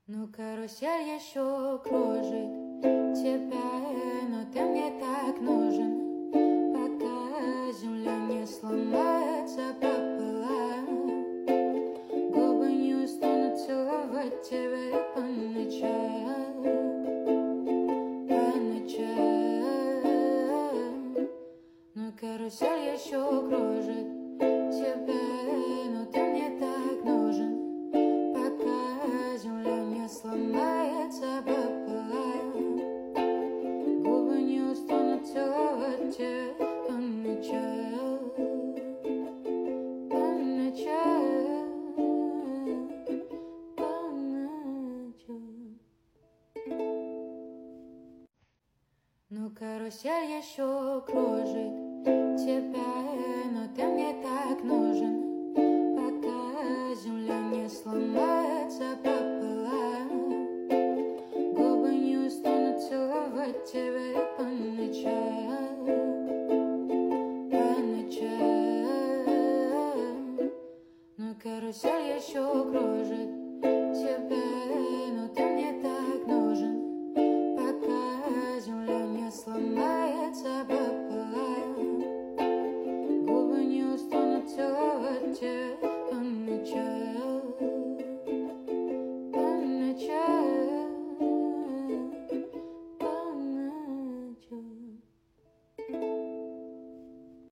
Ну, карусель еще кружит тебя, но ты мне так нужен, пока земля не сломается пополам. Губы не устанут целовать тебя по ночам, по ночам. Ну, карусель еще кружит тебя, но ты мне так нужен, земля не сломается пополам. Губы не устанут целовать тебя по ночам, по ночам, по ночам. Ну, карусель еще кружит тебя, но ты мне так нужен, пока земля не сломается пополам. Губы не устанут целовать тебя по ночам, по ночам. Но карусель еще кружит